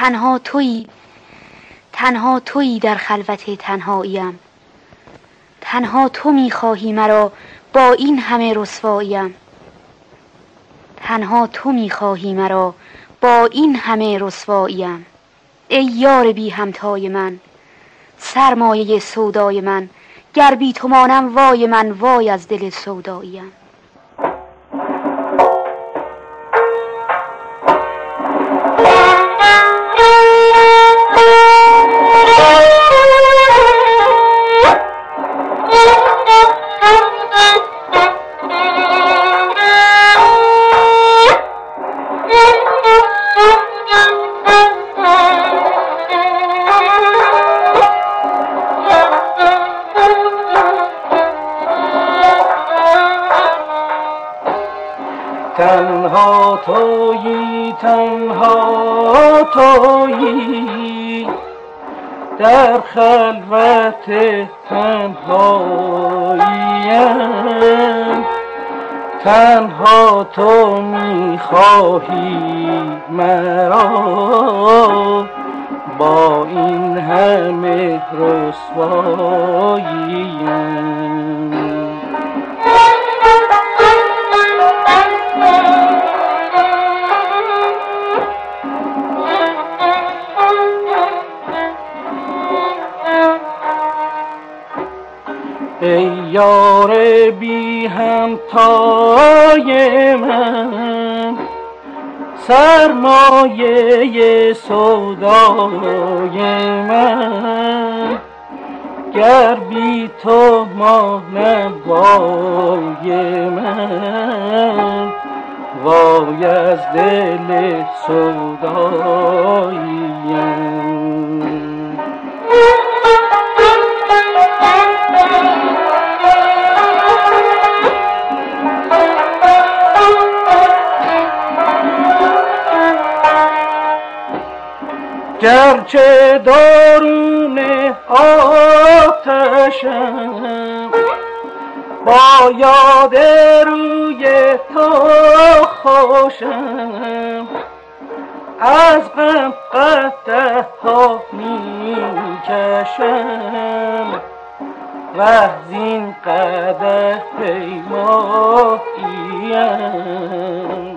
تنها تویی در خلوت تنهاییم. تنها تو میخواهی مرا با این همه رسواییم. تنها تو میخواهی مرا با این همه رسواییم. ای یار بی همتای من، سرمایه سودای من، گر بی تو مانم وای من، وای از دل سوداییم. تنها تویی در خلوت تنهاییم. تنها تو میخواهی مرا با این همه رسواییم. ای یار بی همتای من، سرمایه سودای من، گر بی تو مانم وای من، وای از دل سوداییم. گرچه درون آتشم با یاد روی تو خوشم، از غم قدح ها می کشم و زین قدح پیماییم.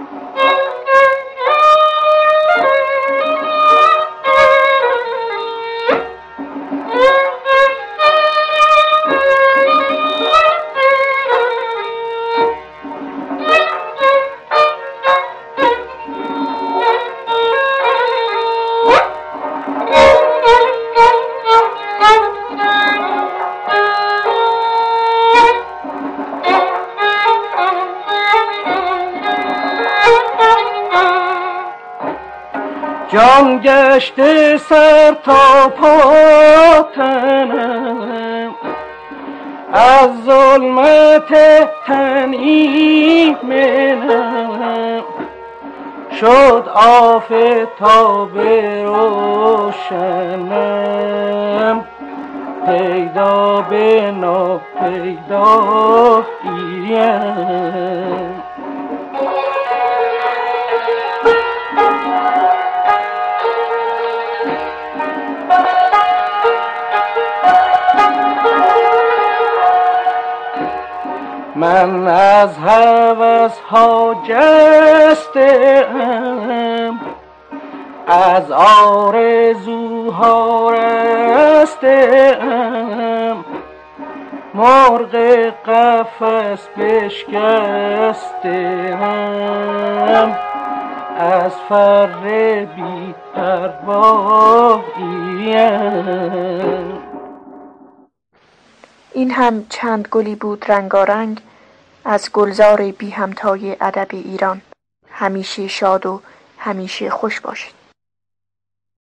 جان گشته سر تا پا تنم، از ظلمت تن ایمنم، شد آفتاب روشنم، پیدا به ناپیداییم. من از هوس ها جسته‌ام، از آرزوها رسته‌ام، مرغ قفس بشکسته‌ام، از فر بی پرواییم. این هم چند گلی بود رنگارنگ از گلزار بی همتای ادب ایران. همیشه شاد و همیشه خوش باشید.